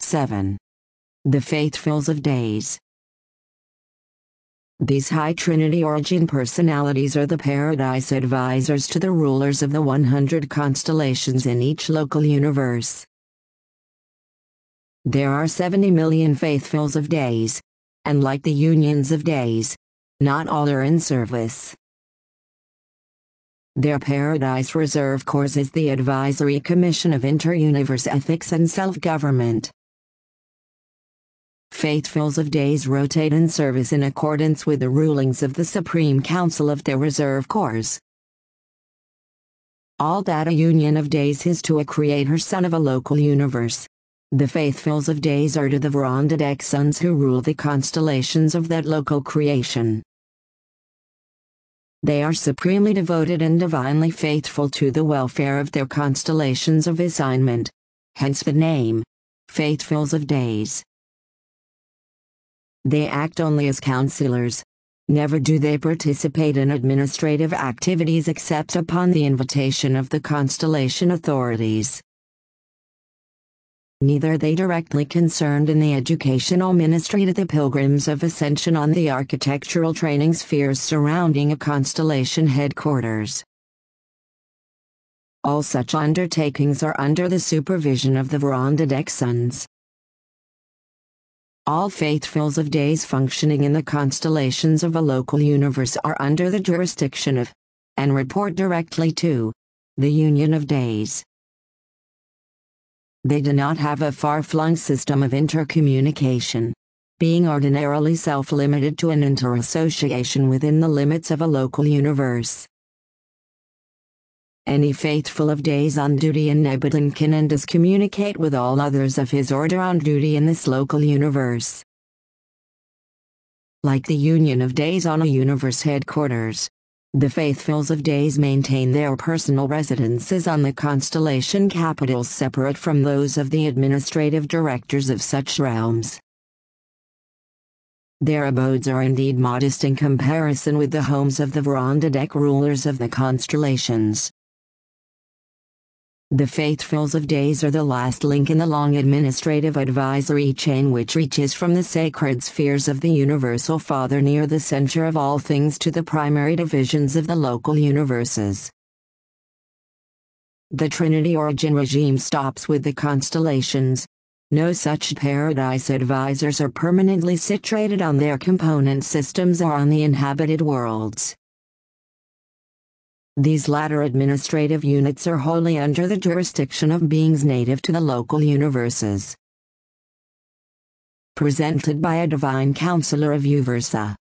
7. The Faithfuls of Days. These High Trinity origin personalities are the Paradise Advisors to the rulers of the 100 constellations in each local universe. There are 70 million Faithfuls of Days, and like the Unions of Days, not all are in service. Their Paradise Reserve Corps is the Advisory Commission of Inter-Universe Ethics and Self-Government. Faithfuls of Days rotate in service in accordance with the rulings of the Supreme Council of the Reserve Corps. All that a Union of Days is to a Creator Son of a local universe. The Faithfuls of Days are to the Vrondadek sons who rule the constellations of that local creation. They are supremely devoted and divinely faithful to the welfare of their constellations of assignment. Hence the name, Faithfuls of Days. They act only as counselors. Never do they participate in administrative activities except upon the invitation of the constellation authorities. Neither are they directly concerned in the educational ministry to the pilgrims of ascension on the architectural training spheres surrounding a constellation headquarters. All such undertakings are under the supervision of the Vrondadek sons. All Faithfuls of Days functioning in the constellations of a local universe are under the jurisdiction of, and report directly to, the Union of Days. They do not have a far-flung system of intercommunication, being ordinarily self-limited to an inter-association within the limits of a local universe. Any Faithful of Days on duty in Nebulan can and does communicate with all others of his order on duty in this local universe. Like the Union of Days on a universe headquarters, the Faithfuls of Days maintain their personal residences on the constellation capitals separate from those of the administrative directors of such realms. Their abodes are indeed modest in comparison with the homes of the Vrondadek rulers of the constellations. The Faithfuls of Days are the last link in the long administrative advisory chain which reaches from the sacred spheres of the Universal Father near the center of all things to the primary divisions of the local universes. The Trinity origin regime stops with the constellations. No such Paradise Advisors are permanently situated on their component systems or on the inhabited worlds. These latter administrative units are wholly under the jurisdiction of beings native to the local universes. Presented by a divine counselor of Uversa.